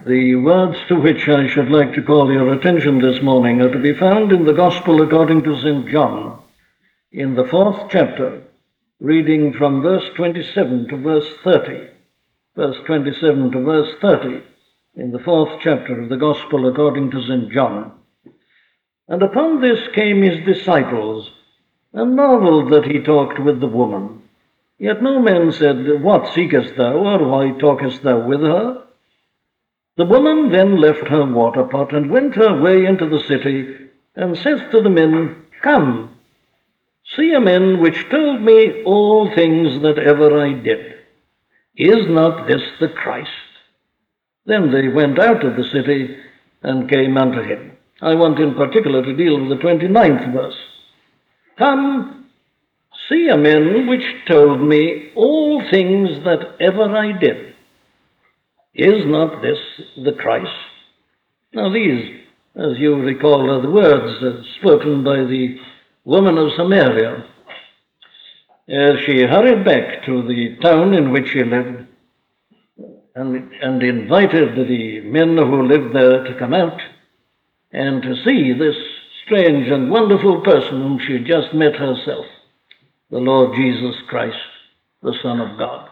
The words to which I should like to call your attention this morning are to be found in the Gospel according to St. John, in the 4th chapter, reading from verse 27 to verse 30. Verse 27 to verse 30, in the 4th chapter of the Gospel according to St. John. And upon this came his disciples, and marveled that he talked with the woman. Yet no man said, What seekest thou, or why talkest thou with her? The woman then left her water pot, and went her way into the city, and saith to the men, Come, see a man which told me all things that ever I did. Is not this the Christ? Then they went out of the city, and came unto him. I want in particular to deal with the 29th verse. Come, see a man which told me all things that ever I did. Is not this the Christ? Now these, as you recall, are the words spoken by the woman of Samaria as she hurried back to the town in which she lived and invited the men who lived there to come out and to see this strange and wonderful person whom she had just met herself, the Lord Jesus Christ, the Son of God.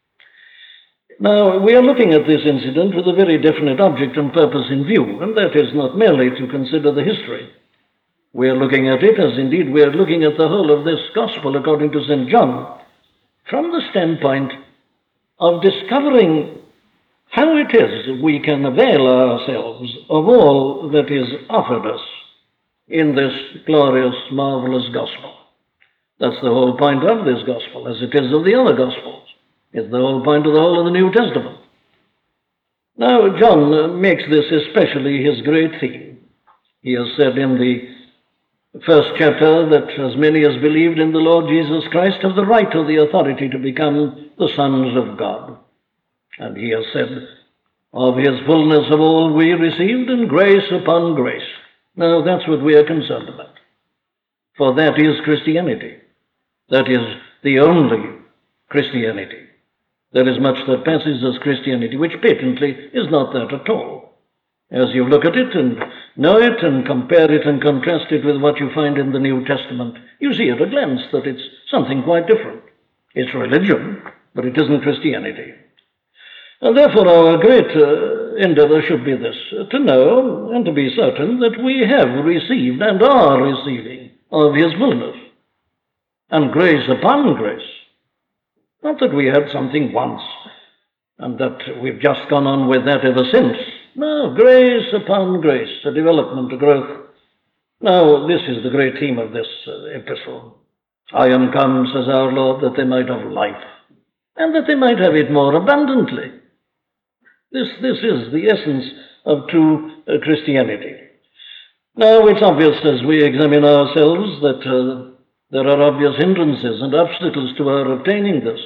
Now, we are looking at this incident with a very definite object and purpose in view, and that is not merely to consider the history. We are looking at it, as indeed we are looking at the whole of this Gospel according to St. John, from the standpoint of discovering how it is we can avail ourselves of all that is offered us in this glorious, marvelous Gospel. That's the whole point of this Gospel, as it is of the other Gospels. It's the whole point of the whole of the New Testament. Now, John makes this especially his great theme. He has said in the first chapter that as many as believed in the Lord Jesus Christ have the right or the authority to become the sons of God. And he has said, of his fullness of all we received, and grace upon grace. Now, that's what we are concerned about. For that is Christianity. That is the only Christianity. There is much that passes as Christianity, which patently is not that at all. As you look at it and know it and compare it and contrast it with what you find in the New Testament, you see at a glance that it's something quite different. It's religion, but it isn't Christianity. And therefore our great endeavor should be this, to know and to be certain that we have received and are receiving of his fullness, and grace upon grace. Not that we had something once, and that we've just gone on with that ever since. No, grace upon grace, a development, a growth. Now, this is the great theme of this epistle. I am come, says our Lord, that they might have life, and that they might have it more abundantly. This is the essence of true Christianity. Now, it's obvious as we examine ourselves that there are obvious hindrances and obstacles to our obtaining this.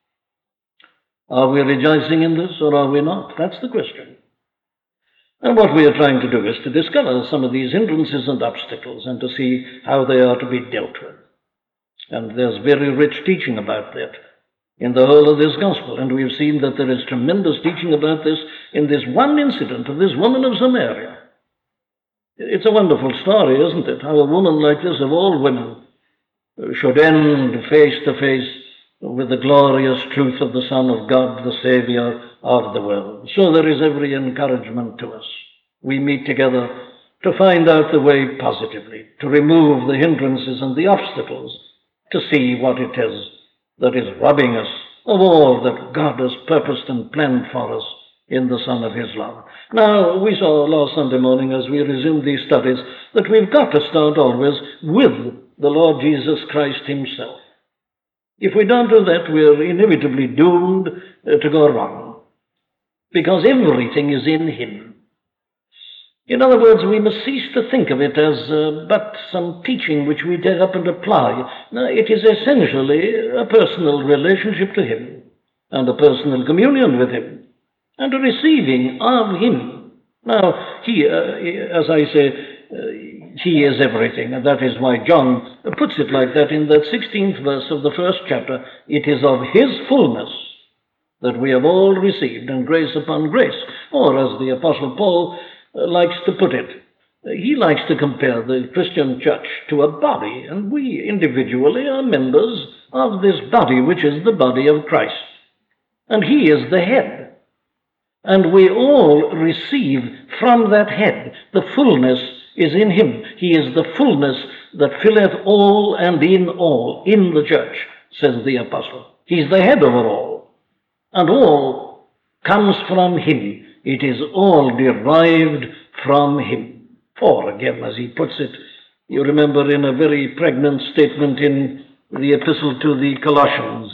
Are we rejoicing in this or are we not? That's the question. And what we are trying to do is to discover some of these hindrances and obstacles and to see how they are to be dealt with. And there's very rich teaching about that in the whole of this Gospel. And we've seen that there is tremendous teaching about this in this one incident of this woman of Samaria. It's a wonderful story, isn't it? How a woman like this, of all women, should end face to face with the glorious truth of the Son of God, the Savior of the world. So there is every encouragement to us. We meet together to find out the way positively, to remove the hindrances and the obstacles, to see what it is that is robbing us of all that God has purposed and planned for us in the Son of his love. Now, we saw last Sunday morning as we resumed these studies that we've got to start always with the Lord Jesus Christ himself. If we don't do that, we're inevitably doomed to go wrong, because everything is in him. In other words, we must cease to think of it as but some teaching which we take up and apply. No, it is essentially a personal relationship to him, and a personal communion with him, and a receiving of him. Now, he, as I say, he is everything, and that is why John puts it like that in that 16th verse of the first chapter. It is of his fullness that we have all received, and grace upon grace. Or, as the Apostle Paul likes to put it, he likes to compare the Christian church to a body, and we individually are members of this body, which is the body of Christ. And he is the head. And we all receive from that head. The fullness is in him. He is the fullness that filleth all and in all, in the church, says the apostle. He's the head over all. And all comes from him. It is all derived from him. For, again, as he puts it, you remember in a very pregnant statement in the epistle to the Colossians,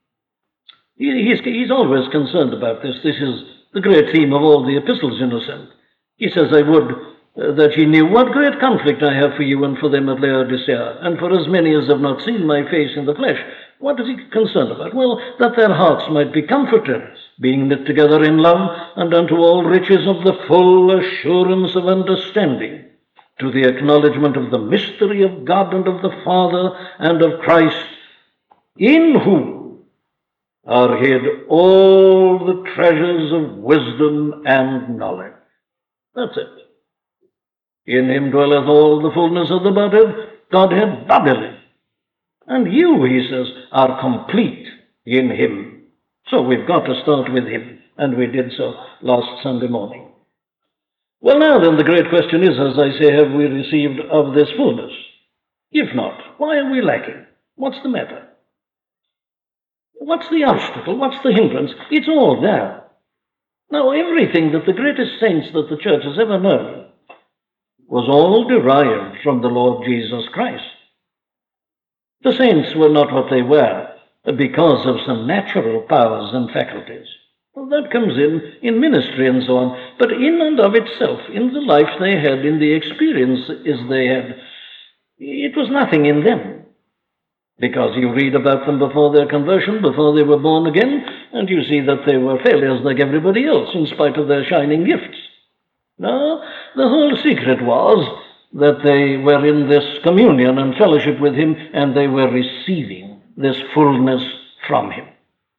he's always concerned about this. This is the great theme of all the epistles, in a sense. He says, I would that ye knew what great conflict I have for you and for them at Laodicea, and for as many as have not seen my face in the flesh. What is he concerned about? Well, that their hearts might be comforted, being knit together in love, and unto all riches of the full assurance of understanding, to the acknowledgement of the mystery of God and of the Father and of Christ, in whom are hid all the treasures of wisdom and knowledge. That's it. In him dwelleth all the fullness of the Godhead bodily. And you, he says, are complete in him. So we've got to start with him, and we did so last Sunday morning. Well, now then, the great question is, as I say, have we received of this fullness? If not, why are we lacking? What's the matter? What's the obstacle? What's the hindrance? It's all there. Now, everything that the greatest saints that the church has ever known was all derived from the Lord Jesus Christ. The saints were not what they were because of some natural powers and faculties. Well, that comes in ministry and so on, but in and of itself, in the life they had, in the experiences they had, it was nothing in them. Because you read about them before their conversion, before they were born again, and you see that they were failures like everybody else, in spite of their shining gifts. No, the whole secret was that they were in this communion and fellowship with him, and they were receiving this fullness from him.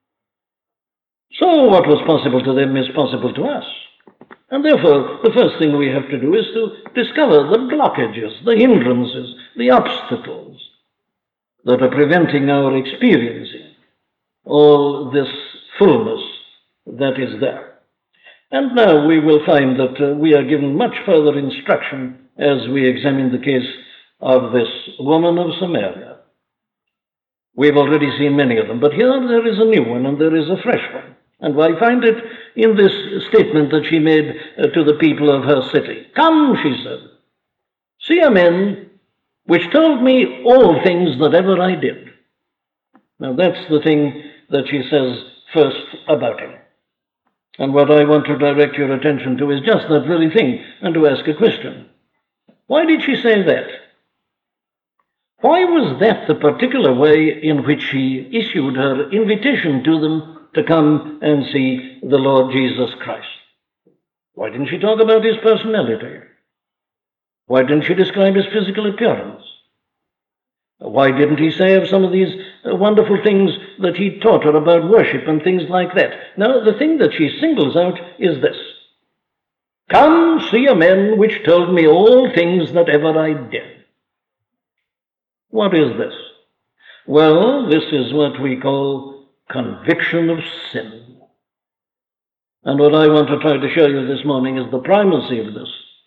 So what was possible to them is possible to us. And therefore, the first thing we have to do is to discover the blockages, the hindrances, the obstacles that are preventing our experiencing all this fullness that is there. And now we will find that we are given much further instruction as we examine the case of this woman of Samaria. We've already seen many of them, but here there is a new one and there is a fresh one. And I find it in this statement that she made to the people of her city. Come, she said, see a man which told me all things that ever I did. Now that's the thing that she says first about him. And what I want to direct your attention to is just that very thing, and to ask a question. Why did she say that? Why was that the particular way in which she issued her invitation to them to come and see the Lord Jesus Christ? Why didn't she talk about his personality? Why didn't she describe his physical appearance? Why didn't he say of some of these wonderful things that he taught her about worship and things like that? Now, the thing that she singles out is this. Come, see a man which told me all things that ever I did. What is this? Well, this is what we call conviction of sin. And what I want to try to show you this morning is the primacy of this.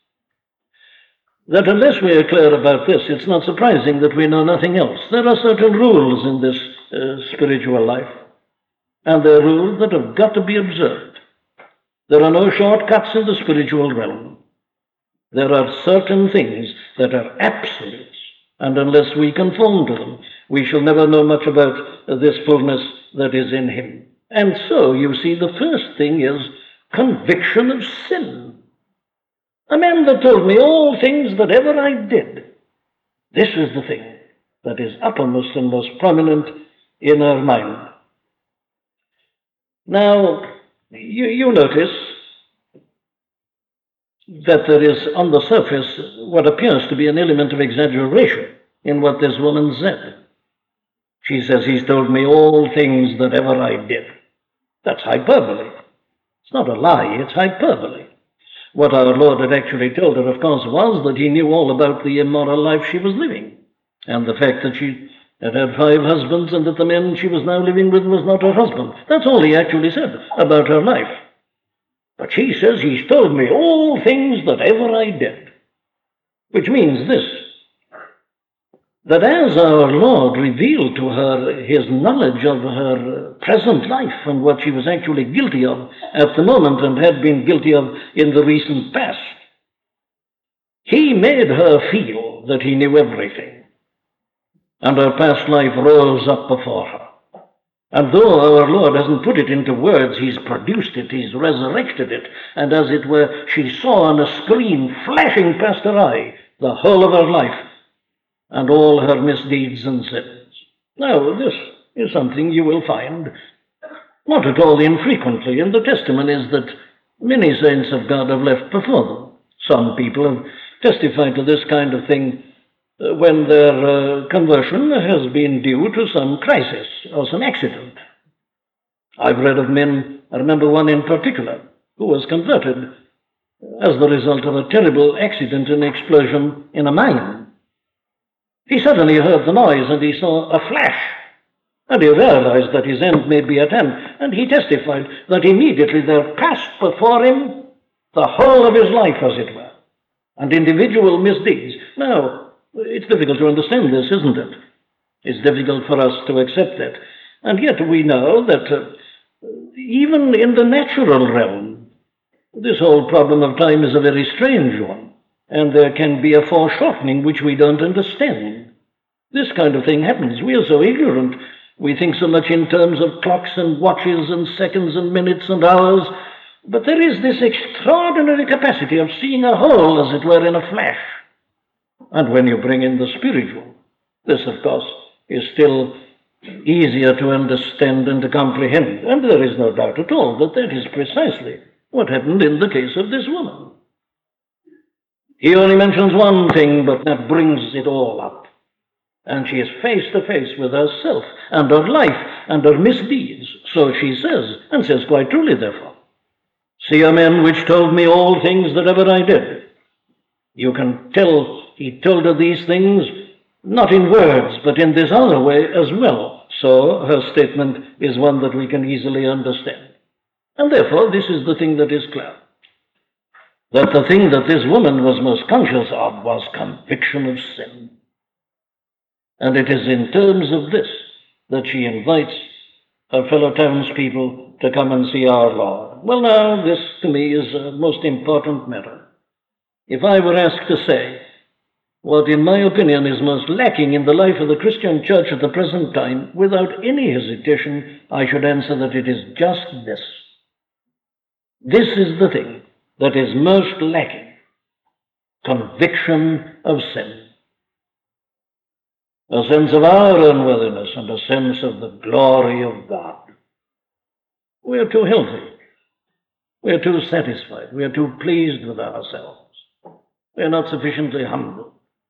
That unless we are clear about this, it's not surprising that we know nothing else. There are certain rules in this spiritual life, and they're rules that have got to be observed. There are no shortcuts in the spiritual realm. There are certain things that are absolutes, and unless we conform to them, we shall never know much about this fullness that is in him. And so, you see, the first thing is conviction of sin. A man that told me all things that ever I did. This is the thing that is uppermost and most prominent in our mind. Now, you notice that there is on the surface what appears to be an element of exaggeration in what this woman said. She says, he's told me all things that ever I did. That's hyperbole. It's not a lie, it's hyperbole. What our Lord had actually told her, of course, was that he knew all about the immoral life she was living, and the fact that she had had 5 husbands and that the man she was now living with was not her husband. That's all he actually said about her life. But she says, he's told me all things that ever I did. Which means this, that as our Lord revealed to her his knowledge of her present life and what she was actually guilty of at the moment and had been guilty of in the recent past, he made her feel that he knew everything. And her past life rose up before her. And though our Lord hasn't put it into words, he's produced it, he's resurrected it, and as it were, she saw on a screen flashing past her eye the whole of her life and all her misdeeds and sins. Now, this is something you will find not at all infrequently in the testimonies that many saints of God have left before them. Some people have testified to this kind of thing when their conversion has been due to some crisis or some accident. I've read of men, I remember one in particular, who was converted as the result of a terrible accident and explosion in a mine. He suddenly heard the noise and he saw a flash, and he realized that his end may be at hand, and he testified that immediately there passed before him the whole of his life, as it were, and individual misdeeds. Now, it's difficult to understand this, isn't it? It's difficult for us to accept that. And yet we know that even in the natural realm, this whole problem of time is a very strange one, and there can be a foreshortening which we don't understand. This kind of thing happens. We are so ignorant. We think so much in terms of clocks and watches and seconds and minutes and hours, but there is this extraordinary capacity of seeing a whole, as it were, in a flash. And when you bring in the spiritual, this, of course, is still easier to understand and to comprehend. And there is no doubt at all that that is precisely what happened in the case of this woman. He only mentions one thing, but that brings it all up. And she is face to face with herself and her life and her misdeeds. So she says, and says quite truly, therefore, "See a man which told me all things that ever I did." You can tell he told her these things not in words, but in this other way as well. So her statement is one that we can easily understand. And therefore, this is the thing that is clear. That the thing that this woman was most conscious of was conviction of sin. And it is in terms of this that she invites her fellow townspeople to come and see our Lord. Well, now, this to me is a most important matter. If I were asked to say what, in my opinion, is most lacking in the life of the Christian church at the present time, without any hesitation, I should answer that it is just this. This is the thing that is most lacking: conviction of sin. A sense of our unworthiness and a sense of the glory of God. We are too healthy. We are too satisfied. We are too pleased with ourselves. We are not sufficiently humble.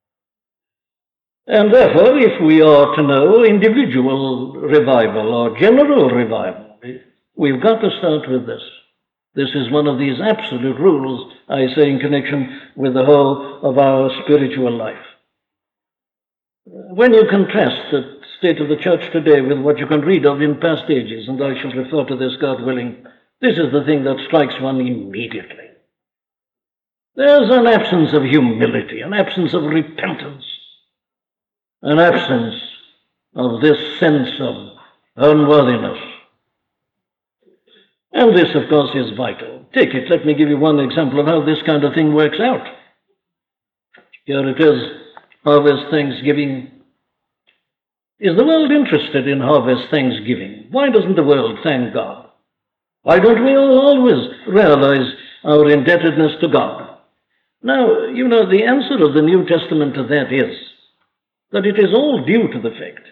And therefore, if we are to know individual revival or general revival, we've got to start with this. This is one of these absolute rules, I say, in connection with the whole of our spiritual life. When you contrast the state of the church today with what you can read of in past ages, and I shall refer to this, God willing, this is the thing that strikes one immediately. There's an absence of humility, an absence of repentance, an absence of this sense of unworthiness. And this, of course, is vital. Take it. Let me give you one example of how this kind of thing works out. Here it is, Harvest Thanksgiving. Is the world interested in Harvest Thanksgiving? Why doesn't the world thank God? Why don't we all always realize our indebtedness to God? Now, you know, the answer of the New Testament to that is that it is all due to the fact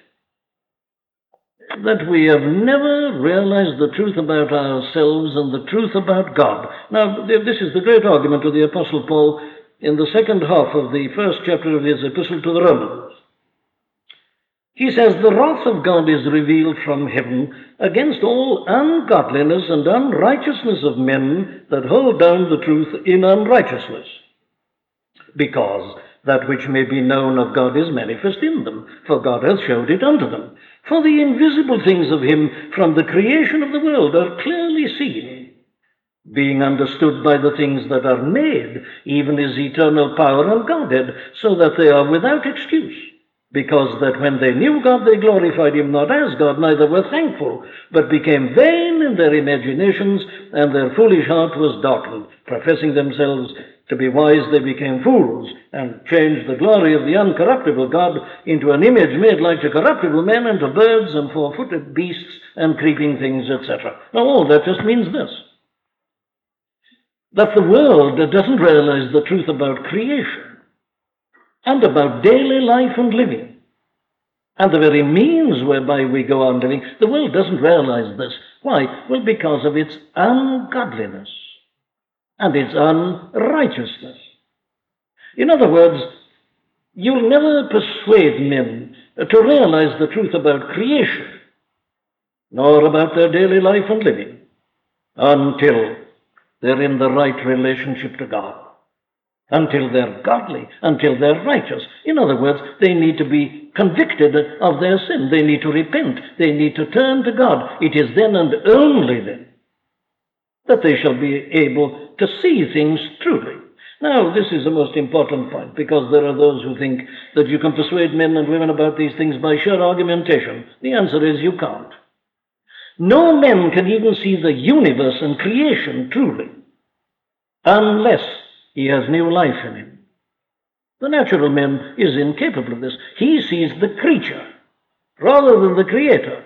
that we have never realized the truth about ourselves and the truth about God. Now, this is the great argument of the Apostle Paul in the second half of the first chapter of his epistle to the Romans. He says, the wrath of God is revealed from heaven against all ungodliness and unrighteousness of men that hold down the truth in unrighteousness, because that which may be known of God is manifest in them, for God hath showed it unto them. For the invisible things of him from the creation of the world are clearly seen, being understood by the things that are made, even his eternal power and Godhead, so that they are without excuse. Because that when they knew God, they glorified him not as God, neither were thankful, but became vain in their imaginations, and their foolish heart was darkened. Professing themselves to be wise, they became fools, and changed the glory of the uncorruptible God into an image made like to corruptible men, and to birds, and four-footed beasts, and creeping things, etc. Now all that just means this: that the world doesn't realize the truth about creation, and about daily life and living, and the very means whereby we go on living. The world doesn't realize this. Why? Well, because of its ungodliness and its unrighteousness. In other words, you'll never persuade men to realize the truth about creation, nor about their daily life and living, until they're in the right relationship to God, until they're godly, until they're righteous. In other words, they need to be convicted of their sin. They need to repent. They need to turn to God. It is then and only then that they shall be able to see things truly. Now, this is the most important point, because there are those who think that you can persuade men and women about these things by sheer argumentation. The answer is you can't. No man can even see the universe and creation truly unless he has new life in him. The natural man is incapable of this. He sees the creature rather than the creator.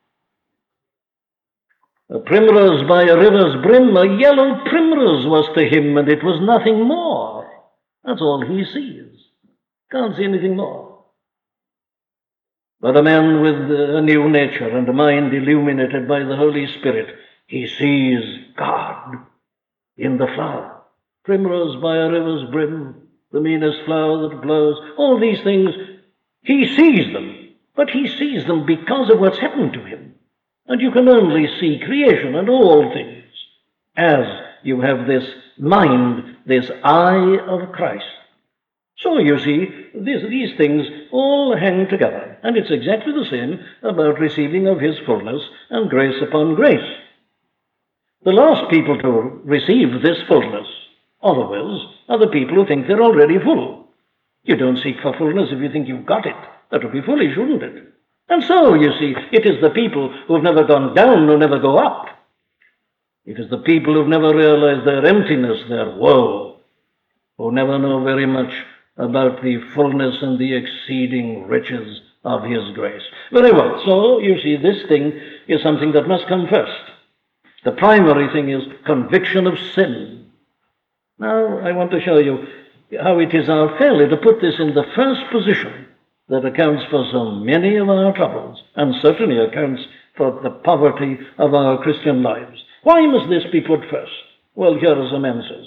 A primrose by a river's brim, a yellow primrose was to him, and it was nothing more. That's all he sees. Can't see anything more. But a man with a new nature and a mind illuminated by the Holy Spirit, he sees God in the flower. Primrose by a river's brim, the meanest flower that blows, all these things, he sees them, but he sees them because of what's happened to him. And you can only see creation and all things as you have this mind, this eye of Christ. So you see, these things all hang together, and it's exactly the same about receiving of his fullness and grace upon grace. The last people to receive this fullness, otherwise, are the people who think they're already full. You don't seek for fullness if you think you've got it. That would be foolish, wouldn't it? And so, you see, it is the people who've never gone down who never go up. It is the people who've never realized their emptiness, their woe, who never know very much about the fullness and the exceeding riches of his grace. Very well, so you see, this thing is something that must come first. The primary thing is conviction of sin. Now, I want to show you how it is our failure to put this in the first position that accounts for so many of our troubles, and certainly accounts for the poverty of our Christian lives. Why must this be put first? Well, here are some answers.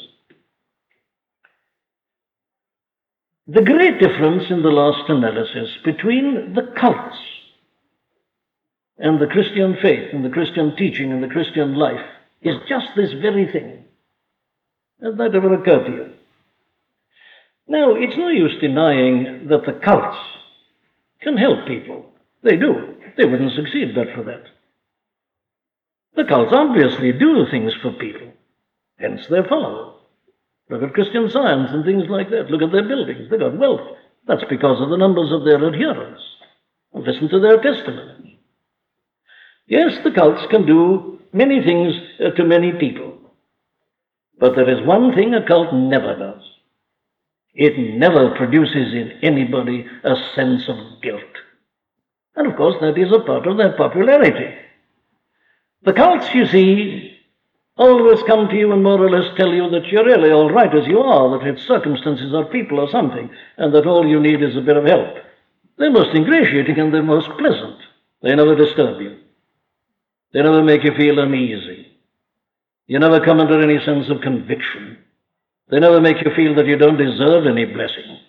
The great difference in the last analysis between the cults and the Christian faith and the Christian teaching and the Christian life is just this very thing. Has that ever occurred to you? Now, it's no use denying that the cults can help people. They do. They wouldn't succeed but for that. The cults obviously do things for people, hence they're followed. Look at Christian Science and things like that. Look at their buildings. They've got wealth. That's because of the numbers of their adherents. Listen to their testimonies. Yes, the cults can do many things to many people. But there is one thing a cult never does. It never produces in anybody a sense of guilt. And of course, that is a part of their popularity. The cults, you see, always come to you and more or less tell you that you're really all right as you are, that it's circumstances or people or something, and that all you need is a bit of help. They're most ingratiating and they're most pleasant. They never disturb you. They never make you feel uneasy. You never come under any sense of conviction. They never make you feel that you don't deserve any blessing.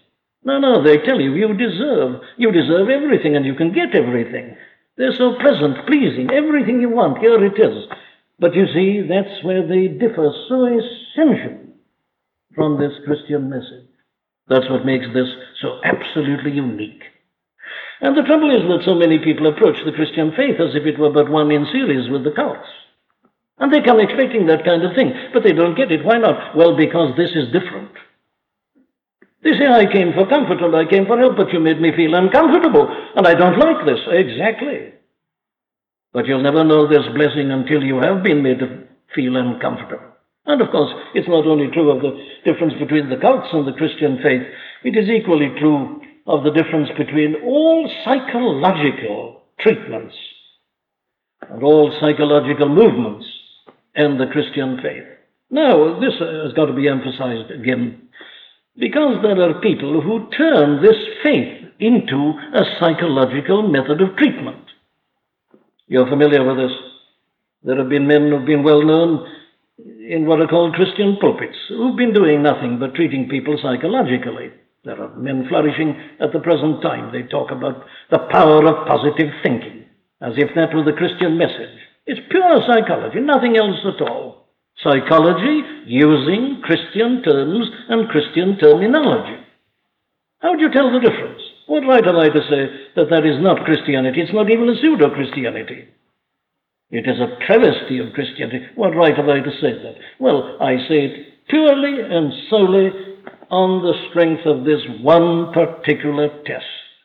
No, they tell you you deserve everything and you can get everything. They're so pleasant, pleasing, everything you want, here it is. But you see, that's where they differ so essentially from this Christian message. That's what makes this so absolutely unique. And the trouble is that so many people approach the Christian faith as if it were but one in series with the cults. And they come expecting that kind of thing, but they don't get it. Why not? Well, because this is different. They say, I came for comfort and I came for help, but you made me feel uncomfortable, and I don't like this. Exactly. But you'll never know this blessing until you have been made to feel uncomfortable. And of course, it's not only true of the difference between the cults and the Christian faith, it is equally true of the difference between all psychological treatments and all psychological movements and the Christian faith. Now, this has got to be emphasized again, because there are people who turn this faith into a psychological method of treatment. You're familiar with this. There have been men who've been well known in what are called Christian pulpits, who've been doing nothing but treating people psychologically. There are men flourishing at the present time. They talk about the power of positive thinking, as if that were the Christian message. It's pure psychology, nothing else at all. Psychology using Christian terms and Christian terminology. How do you tell the difference? What right have I to say that that is not Christianity? It's not even a pseudo-Christianity. It is a travesty of Christianity. What right have I to say that? Well, I say it purely and solely on the strength of this one particular test.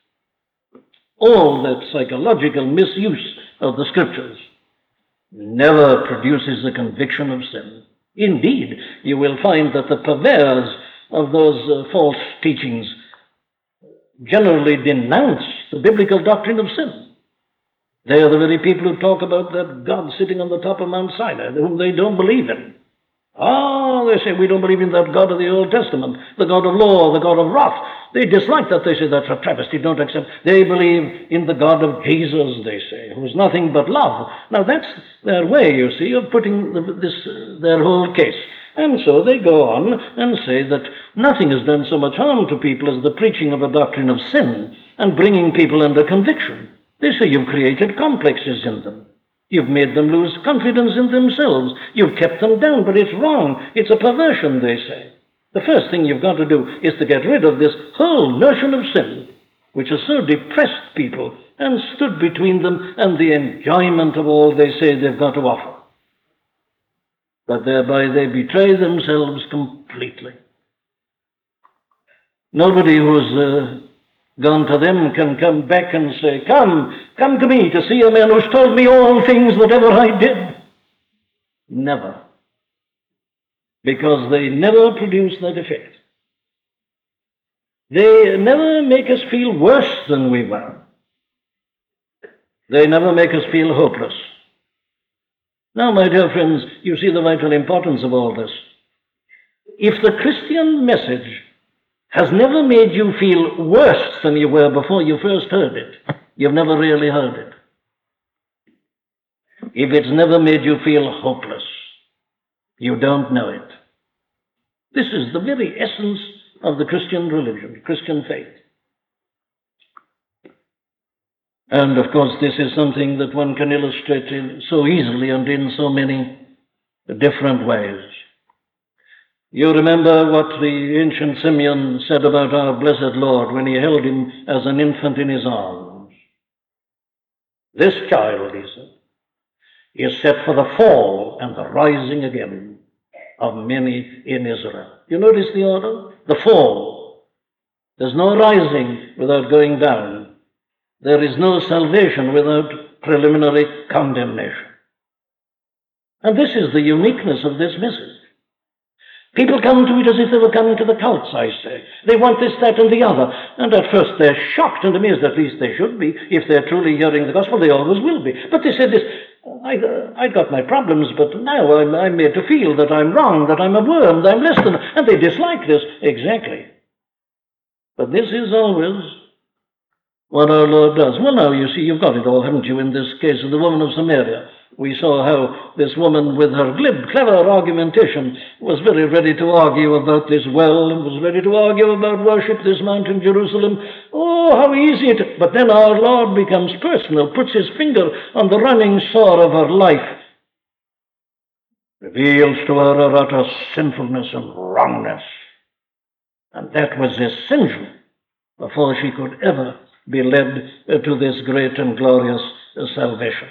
All that psychological misuse of the Scriptures never produces a conviction of sin. Indeed, you will find that the purveyors of those false teachings generally denounce the biblical doctrine of sin. They are the very people who talk about that God sitting on the top of Mount Sinai, whom they don't believe in. They say, we don't believe in that God of the Old Testament, the God of law, the God of wrath. They dislike that. They say that's a travesty, don't accept. They believe in the God of Jesus, they say, who is nothing but love. Now that's their way, you see, of putting their whole case. And so they go on and say that nothing has done so much harm to people as the preaching of a doctrine of sin and bringing people under conviction. They say you've created complexes in them. You've made them lose confidence in themselves. You've kept them down, but it's wrong. It's a perversion, they say. The first thing you've got to do is to get rid of this whole notion of sin, which has so depressed people and stood between them and the enjoyment of all they say they've got to offer. But thereby they betray themselves completely. Nobody who's gone to them can come back and say, come to me to see a man who's told me all things that ever I did. Never. Because they never produce that effect. They never make us feel worse than we were. They never make us feel hopeless. Now, my dear friends, you see the vital importance of all this. If the Christian message has never made you feel worse than you were before you first heard it, you've never really heard it. If it's never made you feel hopeless, you don't know it. This is the very essence of the Christian religion, Christian faith. And of course, this is something that one can illustrate so easily and in so many different ways. You remember what the ancient Simeon said about our blessed Lord when he held him as an infant in his arms. This child, he said, is set for the fall and the rising again of many in Israel. You notice the order? The fall. There's no rising without going down. There is no salvation without preliminary condemnation. And this is the uniqueness of this message. People come to it as if they were coming to the cults, I say. They want this, that, and the other. And at first they're shocked and amazed. At least they should be. If they're truly hearing the gospel, they always will be. But they say this, I got my problems, but now I'm made to feel that I'm wrong, that I'm a worm, that I'm less than... And they dislike this. Exactly. But this is always what our Lord does. Well, now, you see, you've got it all, haven't you, in this case of the woman of Samaria. We saw how this woman, with her glib, clever argumentation, was very ready to argue about this well, and was ready to argue about worship, this mountain, Jerusalem. Oh, how easy it is. But then our Lord becomes personal, puts his finger on the running sore of her life, reveals to her her utter sinfulness and wrongness. And that was essential before she could ever be led to this great and glorious salvation.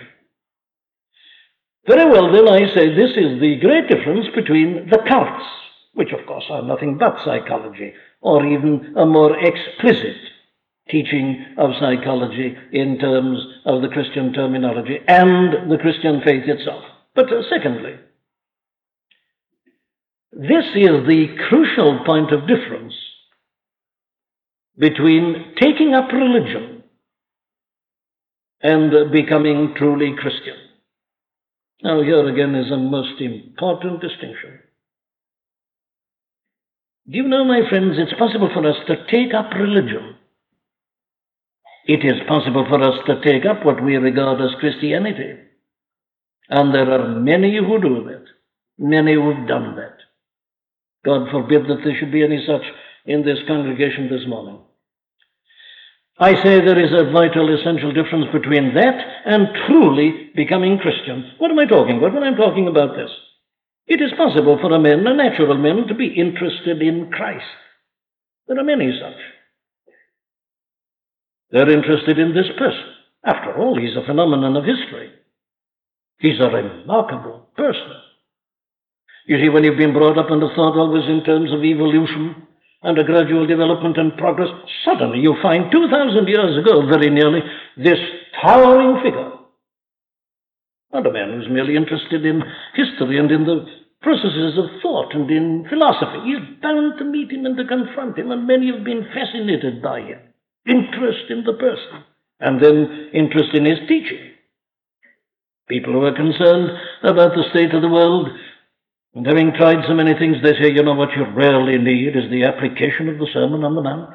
Very well, then, I say this is the great difference between the cults, which of course are nothing but psychology, or even a more explicit teaching of psychology in terms of the Christian terminology and the Christian faith itself. But secondly, this is the crucial point of difference between taking up religion and becoming truly Christian. Now, here again is a most important distinction. Do you know, my friends, it's possible for us to take up religion. It is possible for us to take up what we regard as Christianity. And there are many who do that, many who have done that. God forbid that there should be any such in this congregation this morning. I say there is a vital, essential difference between that and truly becoming Christian. What am I talking about when I'm talking about this? It is possible for a natural man, to be interested in Christ. There are many such. They're interested in this person. After all, he's a phenomenon of history. He's a remarkable person. You see, when you've been brought up and have thought always in terms of evolution and a gradual development and progress, suddenly you find 2,000 years ago, very nearly, this towering figure. Not a man who's merely interested in history and in the processes of thought and in philosophy. He's bound to meet him and to confront him, and many have been fascinated by him. Interest in the person, and then interest in his teaching. People who are concerned about the state of the world, and having tried so many things, they say, you know, what you really need is the application of the Sermon on the Mount.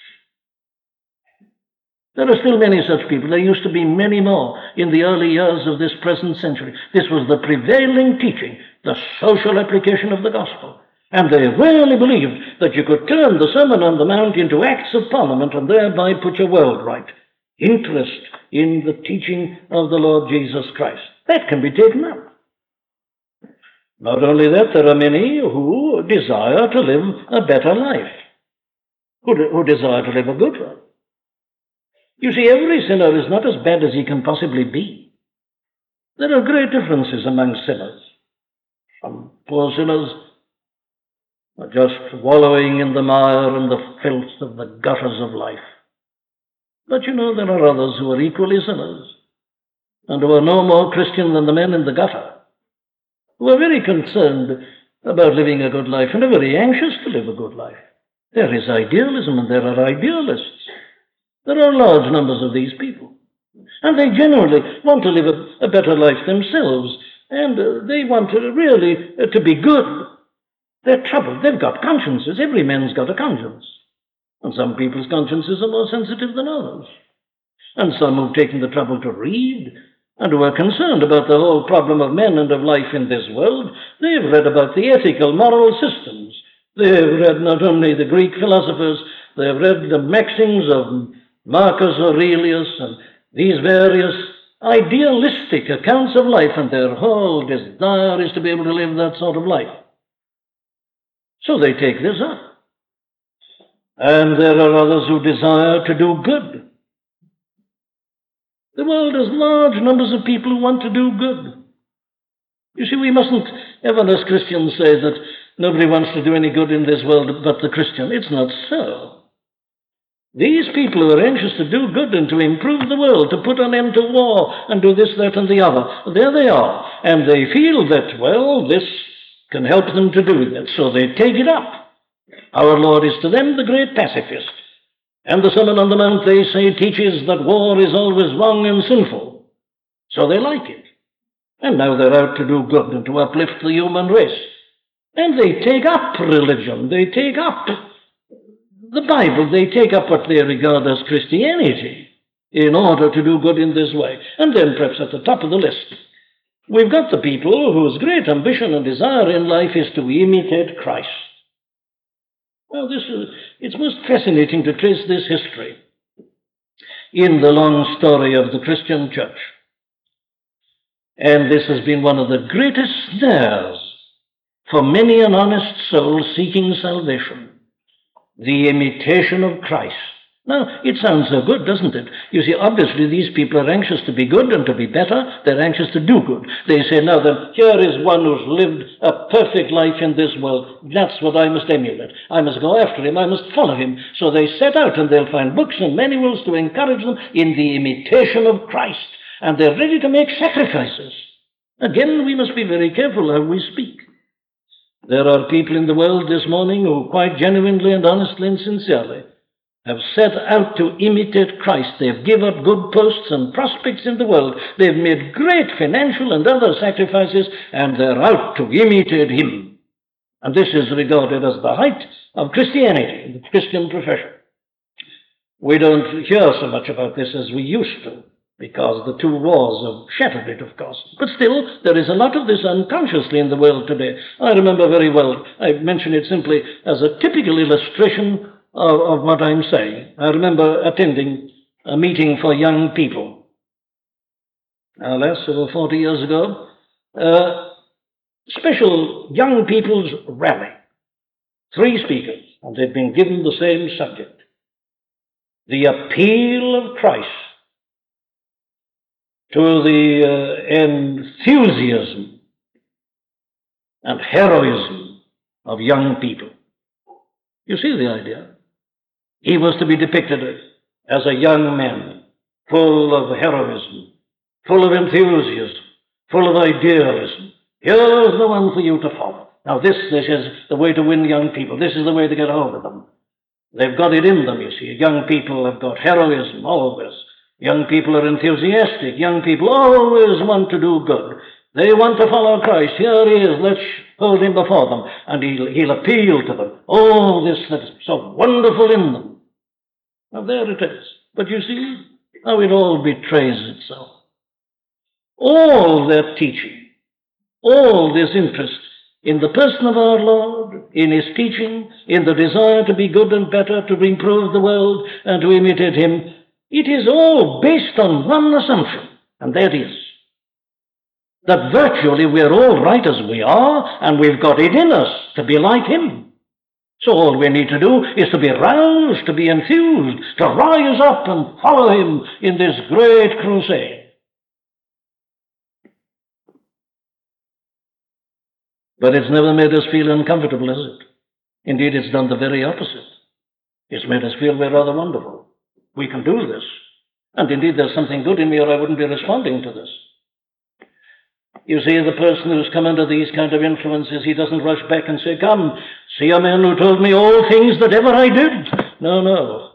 There are still many such people. There used to be many more in the early years of this present century. This was the prevailing teaching, the social application of the gospel. And they really believed that you could turn the Sermon on the Mount into acts of parliament and thereby put your world right. Interest in the teaching of the Lord Jesus Christ. That can be taken up. Not only that, there are many who desire to live a better life, who desire to live a good one. You see, every sinner is not as bad as he can possibly be. There are great differences among sinners. Some poor sinners are just wallowing in the mire and the filth of the gutters of life. But you know, there are others who are equally sinners and who are no more Christian than the men in the gutter, who are very concerned about living a good life and are very anxious to live a good life. There is idealism and there are idealists. There are large numbers of these people. And they genuinely want to live a better life themselves. And they want to really to be good. They're troubled. They've got consciences. Every man's got a conscience. And some people's consciences are more sensitive than others. And some who've taken the trouble to read and who are concerned about the whole problem of men and of life in this world, they've read about the ethical, moral systems. They've read not only the Greek philosophers, they've read the maxims of Marcus Aurelius and these various idealistic accounts of life, and their whole desire is to be able to live that sort of life. So they take this up. And there are others who desire to do good. The world has large numbers of people who want to do good. You see, we mustn't ever as Christians say that nobody wants to do any good in this world but the Christian. It's not so. These people who are anxious to do good and to improve the world, to put an end to war and do this, that, and the other, there they are. And they feel that, well, this can help them to do that, so they take it up. Our Lord is to them the great pacifist. And the Sermon on the Mount, they say, teaches that war is always wrong and sinful. So they like it. And now they're out to do good and to uplift the human race. And they take up religion. They take up the Bible. They take up what they regard as Christianity. in order to do good in this way. And then perhaps at the top of the list, we've got the people whose great ambition and desire in life is to imitate Christ. Well, it's most fascinating to trace this history in the long story of the Christian church. And this has been one of the greatest snares for many an honest soul seeking salvation, the imitation of Christ. Now, it sounds so good, doesn't it? You see, obviously these people are anxious to be good and to be better. They're anxious to do good. They say, now then, here is one who's lived a perfect life in this world. That's what I must emulate. I must go after him. I must follow him. So they set out and they'll find books and manuals to encourage them in the imitation of Christ. And they're ready to make sacrifices. Again, we must be very careful how we speak. There are people in the world this morning who quite genuinely and honestly and sincerely have set out to imitate Christ. They've given up good posts and prospects in the world. They've made great financial and other sacrifices, and they're out to imitate him. And this is regarded as the height of Christianity, the Christian profession. We don't hear so much about this as we used to, because the two wars have shattered it, of course. But still, there is a lot of this unconsciously in the world today. I remember very well, I mention it simply as a typical illustration of what I'm saying. I remember attending a meeting for young people, over 40 years ago, special young people's rally. 3 speakers, and they'd been given the same subject: the appeal of Christ to the enthusiasm and heroism of young people. You see the idea? He was to be depicted as a young man, full of heroism, full of enthusiasm, full of idealism. Here's the one for you to follow. Now this is the way to win young people. This is the way to get hold of them. They've got it in them, you see. Young people have got heroism, always. Young people are enthusiastic. Young people always want to do good. They want to follow Christ. Here he is. Let's hold him before them. And he'll appeal to them. Oh, this that's so wonderful in them. Now there it is. But you see how it all betrays itself. All their teaching, all this interest in the person of our Lord, in his teaching, in the desire to be good and better, to improve the world and to imitate him, it is all based on one assumption, and that is that virtually we're all right as we are, and we've got it in us to be like him. So all we need to do is to be roused, to be enthused, to rise up and follow him in this great crusade. But it's never made us feel uncomfortable, has it? Indeed, it's done the very opposite. It's made us feel we're rather wonderful. We can do this. And indeed, there's something good in me, or I wouldn't be responding to this. You see, the person who's come under these kind of influences, he doesn't rush back and say, come, see a man who told me all things that ever I did. No.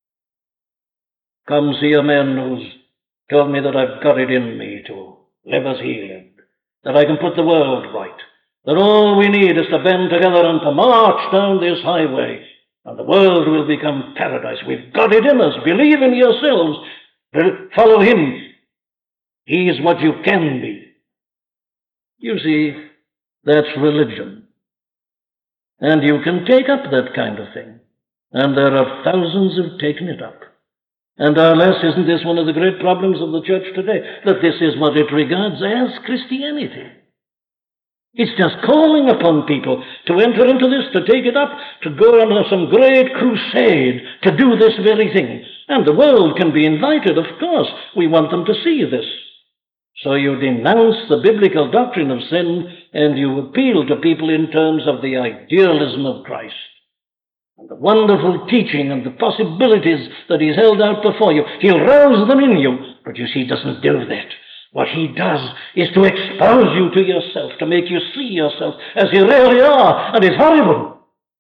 Come, see a man who's told me that I've got it in me to live as he lived, that I can put the world right, that all we need is to band together and to march down this highway, and the world will become paradise. We've got it in us. Believe in yourselves. Follow him. He is what you can be. You see, that's religion. And you can take up that kind of thing. And there are thousands who've taken it up. And alas, isn't this one of the great problems of the church today? That this is what it regards as Christianity. It's just calling upon people to enter into this, to take it up, to go on some great crusade, to do this very thing. And the world can be invited, of course. We want them to see this. So you denounce the biblical doctrine of sin, and you appeal to people in terms of the idealism of Christ, and the wonderful teaching and the possibilities that he's held out before you. He'll rouse them in you, but you see, he doesn't do that. What he does is to expose you to yourself, to make you see yourself as you really are, and it's horrible.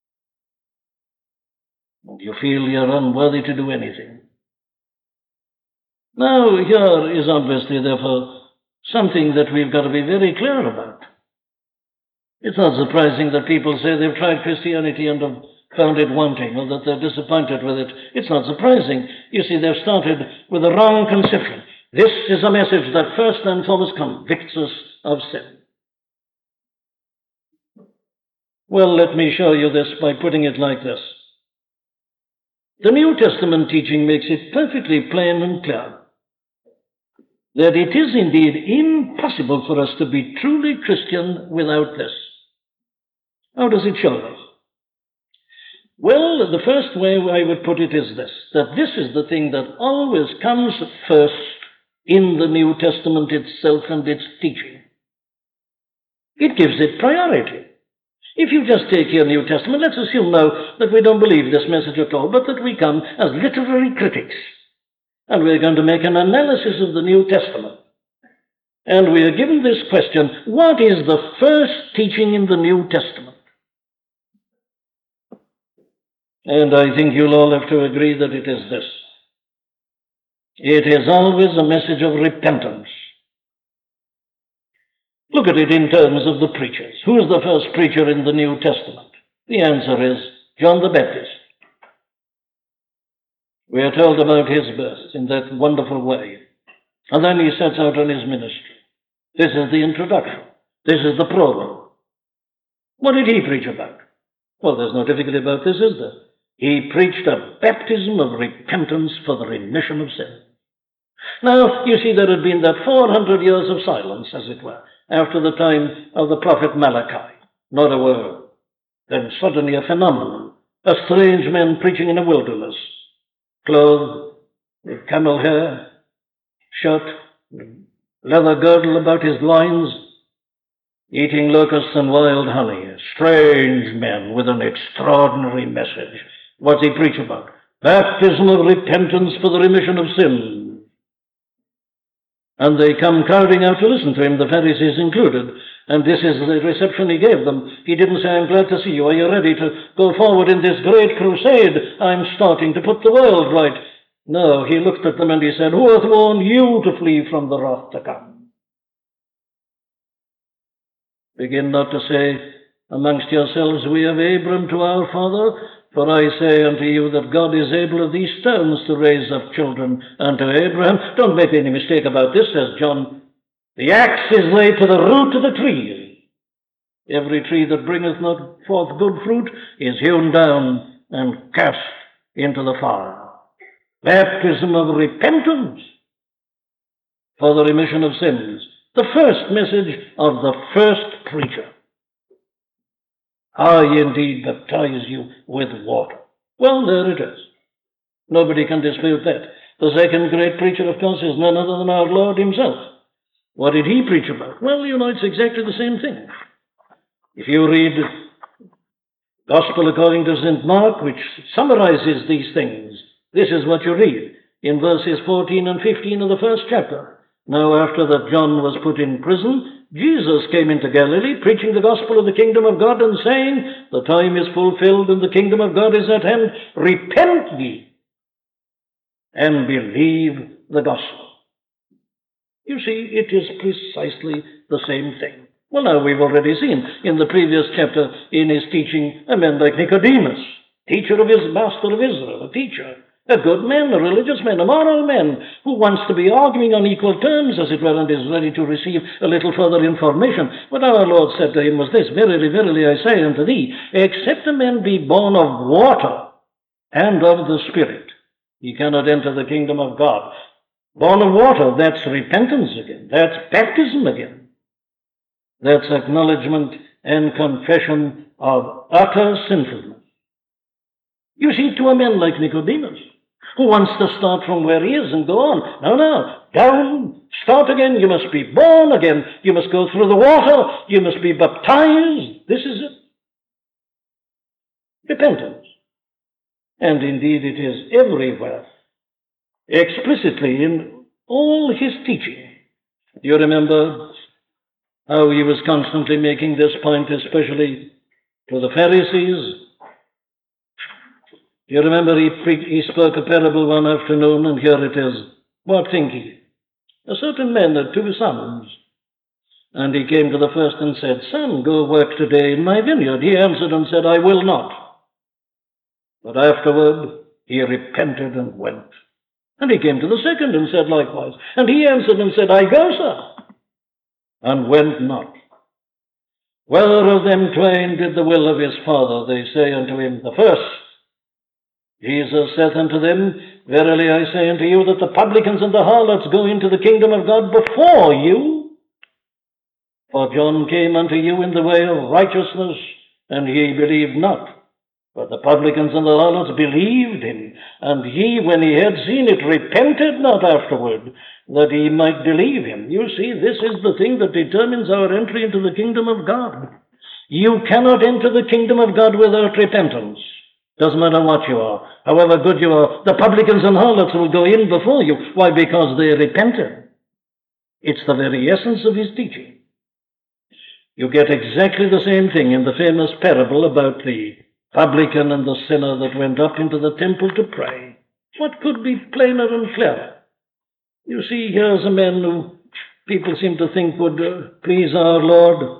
And you feel you're unworthy to do anything. Now, here is obviously, therefore, something that we've got to be very clear about. It's not surprising that people say they've tried Christianity and have found it wanting or that they're disappointed with it. It's not surprising. You see, they've started with a wrong conception. This is a message that first and foremost convicts us of sin. Well, let me show you this by putting it like this. The New Testament teaching makes it perfectly plain and clear that it is indeed impossible for us to be truly Christian without this. How does it show us? Well, the first way I would put it is this, that this is the thing that always comes first in the New Testament itself and its teaching. It gives it priority. If you just take your New Testament, let's assume now that we don't believe this message at all, but that we come as literary critics, and we're going to make an analysis of the New Testament. And we are given this question, what is the first teaching in the New Testament? And I think you'll all have to agree that it is this. It is always a message of repentance. Look at it in terms of the preachers. Who is the first preacher in the New Testament? The answer is John the Baptist. We are told about his birth in that wonderful way. And then he sets out on his ministry. This is the introduction. This is the prologue. What did he preach about? Well, there's no difficulty about this, is there? He preached a baptism of repentance for the remission of sin. Now, you see, there had been that 400 years of silence, as it were, after the time of the prophet Malachi. Not a word. Then suddenly a phenomenon. A strange man preaching in a wilderness, clothed with camel hair, shirt, leather girdle about his loins, eating locusts and wild honey. A strange man with an extraordinary message. What's he preach about? Baptism of repentance for the remission of sins. And they come crowding out to listen to him, the Pharisees included. And this is the reception he gave them. He didn't say, I'm glad to see you. Are you ready to go forward in this great crusade? I'm starting to put the world right. No, he looked at them and he said, who hath warned you to flee from the wrath to come? Begin not to say amongst yourselves, we have Abram to our father. For I say unto you that God is able of these stones to raise up children unto Abraham. Don't make any mistake about this, says John. The axe is laid to the root of the tree. Every tree that bringeth not forth good fruit is hewn down and cast into the fire. Baptism of repentance for the remission of sins. The first message of the first preacher. I indeed baptize you with water. Well, there it is. Nobody can dispute that. The second great preacher, of course, is none other than our Lord himself. What did he preach about? Well, you know, it's exactly the same thing. If you read Gospel according to St. Mark, which summarizes these things, this is what you read in verses 14 and 15 of the first chapter. Now, after that John was put in prison, Jesus came into Galilee, preaching the gospel of the kingdom of God and saying, the time is fulfilled and the kingdom of God is at hand. Repent ye and believe the gospel. You see, it is precisely the same thing. Well, now we've already seen in the previous chapter in his teaching a man like Nicodemus, teacher of his master of Israel, a teacher. A good man, a religious man, a moral man, who wants to be arguing on equal terms, as it were, and is ready to receive a little further information. What our Lord said to him was this, verily, verily, I say unto thee, except a man be born of water and of the Spirit, he cannot enter the kingdom of God. Born of water, that's repentance again. That's baptism again. That's acknowledgement and confession of utter sinfulness. You see, to a man like Nicodemus, who wants to start from where he is and go on. No, down, start again. You must be born again. You must go through the water. You must be baptized. This is it. Repentance. And indeed it is everywhere, explicitly in all his teaching. Do you remember how he was constantly making this point, especially to the Pharisees? You remember he spoke a parable one afternoon, and here it is. What think ye? A certain man had 2 sons. And he came to the first and said, Son, go work today in my vineyard. He answered and said, I will not. But afterward he repented and went. And he came to the second and said likewise. And he answered and said, I go, sir, and went not. Whether of them twain did the will of his father? They say unto him, the first. Jesus saith unto them, verily I say unto you, that the publicans and the harlots go into the kingdom of God before you. For John came unto you in the way of righteousness, and ye believed not. But the publicans and the harlots believed him, and he, when he had seen it, repented not afterward, that he might believe him. You see, this is the thing that determines our entry into the kingdom of God. You cannot enter the kingdom of God without repentance. Doesn't matter what you are, however good you are. The publicans and harlots will go in before you. Why? Because they repented. It's the very essence of his teaching. You get exactly the same thing in the famous parable about the publican and the sinner that went up into the temple to pray. What could be plainer and clearer? You see, here's a man who people seem to think would please our Lord.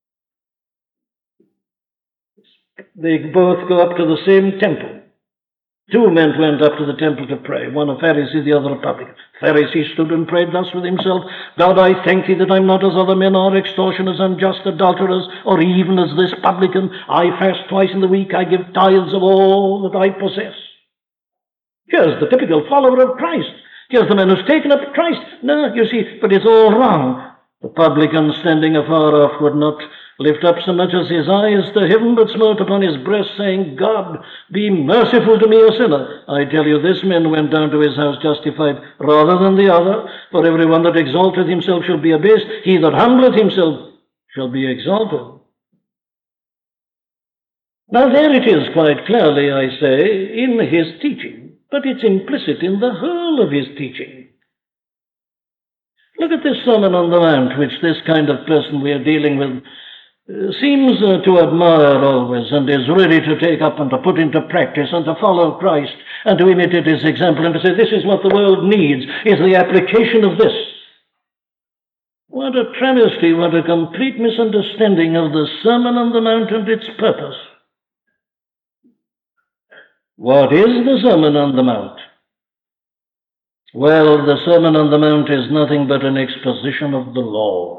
They both go up to the same temple. Two men went up to the temple to pray, one a Pharisee, the other a publican. Pharisee stood and prayed thus with himself, God, I thank thee that I'm not as other men are, extortioners, unjust, adulterers, or even as this publican. I fast twice in the week, I give tithes of all that I possess. Here's the typical follower of Christ. Here's the man who's taken up Christ. No, you see, but it's all wrong. The publican, standing afar off, would not lift up so much as his eyes to heaven, but smote upon his breast, saying, God, be merciful to me, a sinner. I tell you, this man went down to his house justified rather than the other. For every one that exalteth himself shall be abased. He that humbleth himself shall be exalted. Now there it is quite clearly, I say, in his teaching, but it's implicit in the whole of his teaching. Look at this Sermon on the Mount, which this kind of person we are dealing with seems to admire always, and is ready to take up and to put into practice and to follow Christ and to imitate his example and to say, this is what the world needs, is the application of this. What a travesty, what a complete misunderstanding of the Sermon on the Mount and its purpose. What is the Sermon on the Mount? Well, the Sermon on the Mount is nothing but an exposition of the law.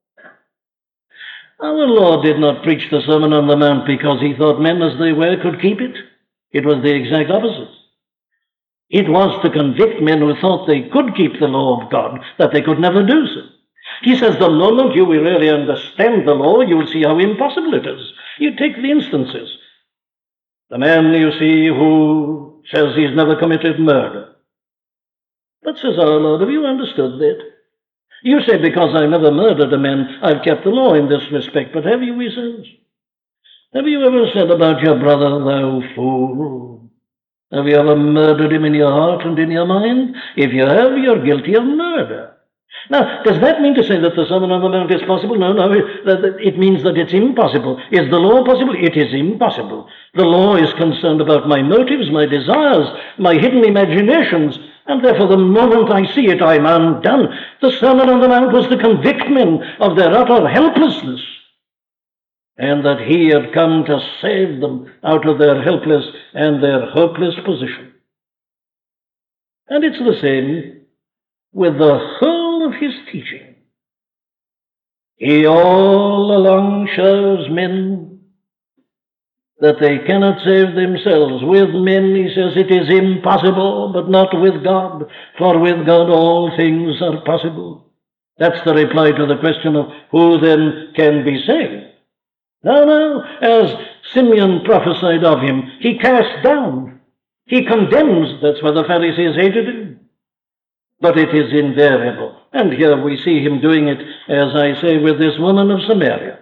Our Lord did not preach the Sermon on the Mount because he thought men as they were could keep it. It was the exact opposite. It was to convict men who thought they could keep the law of God, that they could never do so. He says, the moment you will really understand the law, you will see how impossible it is. You take the instances. The man, you see, who says he's never committed murder. But says our Lord, have you understood that? You say, because I never murdered a man, I've kept the law in this respect. But have you, he says? Have you ever said about your brother, thou fool? Have you ever murdered him in your heart and in your mind? If you have, you're guilty of murder. Now, does that mean to say that the Sermon on the Mount is possible? No, it means that it's impossible. Is the law possible? It is impossible. The law is concerned about my motives, my desires, my hidden imaginations, and therefore the moment I see it, I'm undone. The Sermon on the Mount was to convict men of their utter helplessness, and that he had come to save them out of their helpless and their hopeless position. And it's the same with the whole of his teaching. He all along shows men that they cannot save themselves. With men, he says, it is impossible, but not with God, for with God all things are possible. That's the reply to the question of who then can be saved. No, as Simeon prophesied of him, he cast down, he condemns. That's why the Pharisees hated him. But it is invariable. And here we see him doing it, as I say, with this woman of Samaria.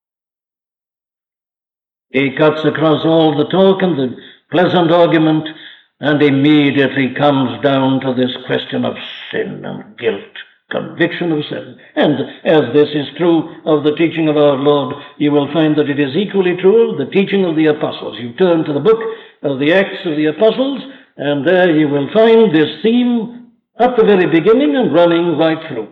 He cuts across all the talk and the pleasant argument, and immediately comes down to this question of sin and guilt, conviction of sin. And as this is true of the teaching of our Lord, you will find that it is equally true of the teaching of the apostles. You turn to the book of the Acts of the Apostles, and there you will find this theme at the very beginning and running right through.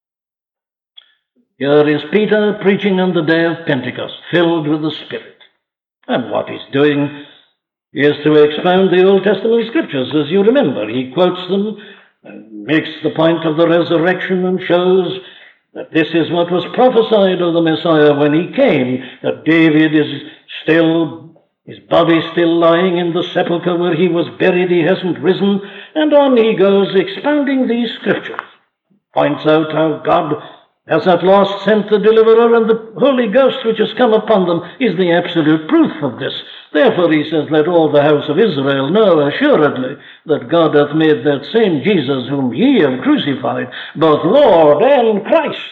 Here is Peter preaching on the day of Pentecost, filled with the Spirit. And what he's doing is to expound the Old Testament scriptures, as you remember. He quotes them, makes the point of the resurrection, and shows that this is what was prophesied of the Messiah when he came, that David is still, his body still lying in the sepulchre where he was buried, he hasn't risen, and on he goes expounding these scriptures. Points out how God has at last sent the deliverer, and the Holy Ghost which has come upon them is the absolute proof of this. Therefore he says, let all the house of Israel know assuredly that God hath made that same Jesus whom ye have crucified, both Lord and Christ.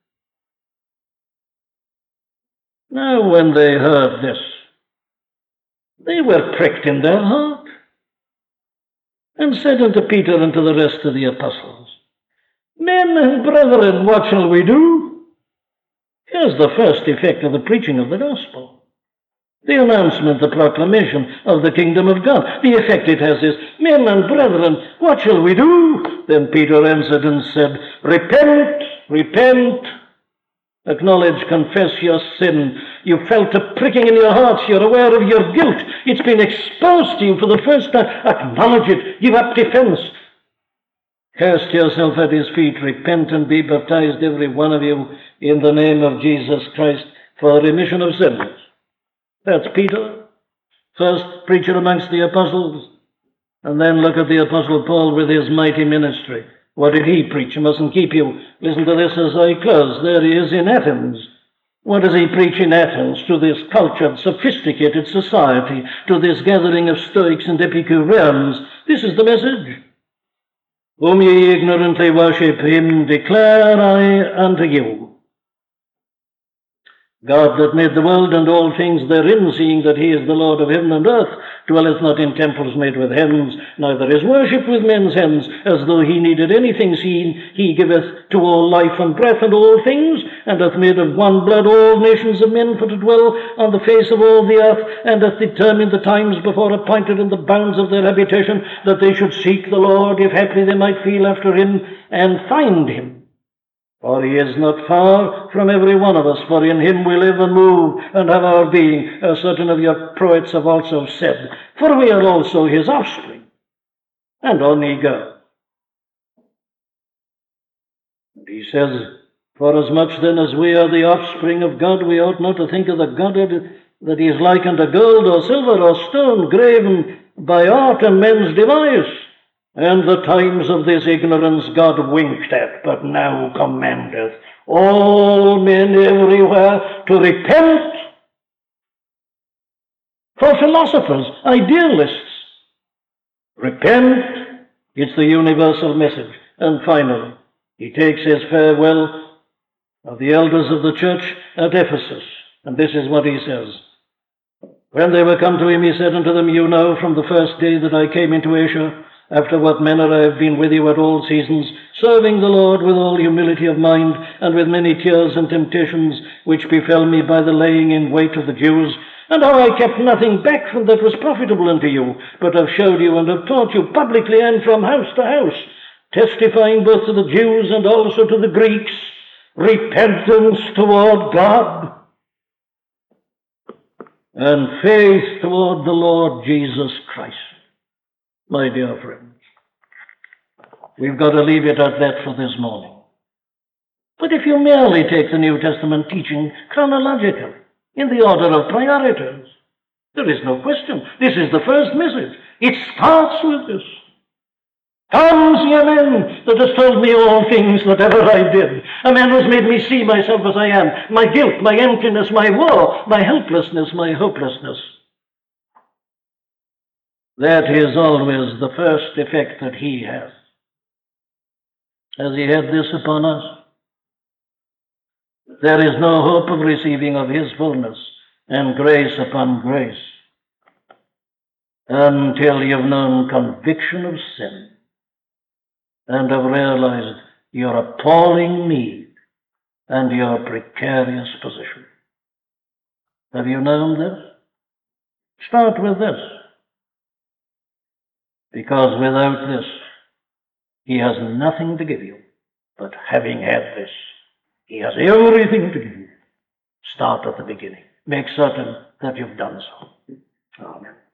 Now when they heard this, they were pricked in their heart, and said unto Peter and to the rest of the apostles, Men and brethren, what shall we do? Here's the first effect of the preaching of the gospel. The announcement, the proclamation of the kingdom of God. The effect it has is, Men and brethren, what shall we do? Then Peter answered and said, Repent, repent. Acknowledge, confess your sin. You felt a pricking in your hearts. You're aware of your guilt. It's been exposed to you for the first time. Acknowledge it. Give up defense. Cast yourself at his feet. Repent and be baptized, every one of you, in the name of Jesus Christ for remission of sins. That's Peter, first preacher amongst the apostles. And then look at the Apostle Paul with his mighty ministry. What did he preach? I mustn't keep you. Listen to this as I close. There he is in Athens. What does he preach in Athens to this cultured, sophisticated society, to this gathering of Stoics and Epicureans? This is the message. Whom ye ignorantly worship, him declare I unto you. God that made the world and all things therein, seeing that he is the Lord of heaven and earth, dwelleth not in temples made with hands, neither is worship with men's hands, as though he needed anything, seeing he giveth to all life and breath and all things, and hath made of one blood all nations of men for to dwell on the face of all the earth, and hath determined the times before appointed in the bounds of their habitation, that they should seek the Lord, if haply they might feel after him, and find him. For he is not far from every one of us, for in him we live and move and have our being, as certain of your poets have also said. For we are also his offspring. And on he goes. And he says, Forasmuch then as we are the offspring of God, we ought not to think of the Godhead that he is like unto gold or silver or stone, graven by art and men's device. And the times of this ignorance God winked at, but now commandeth all men everywhere to repent. For philosophers, idealists, repent. It's the universal message. And finally, he takes his farewell of the elders of the church at Ephesus. And this is what he says. When they were come to him, he said unto them, You know from the first day that I came into Asia, after what manner I have been with you at all seasons, serving the Lord with all humility of mind, and with many tears and temptations, which befell me by the laying in wait of the Jews, and how I kept nothing back from that was profitable unto you, but have showed you and have taught you publicly and from house to house, testifying both to the Jews and also to the Greeks, repentance toward God, and faith toward the Lord Jesus Christ. My dear friends, we've got to leave it at that for this morning. But if you merely take the New Testament teaching chronologically, in the order of priorities, there is no question. This is the first message. It starts with this. Comes, ye men, that has told me all things that ever I did. A man has made me see myself as I am, my guilt, my emptiness, my woe, my helplessness, my hopelessness. That is always the first effect that he has. Has he had this upon us? There is no hope of receiving of his fullness and grace upon grace until you've known conviction of sin and have realized your appalling need and your precarious position. Have you known this? Start with this. Because without this, he has nothing to give you. But having had this, he has everything to give you. Start at the beginning. Make certain that you've done so. Amen.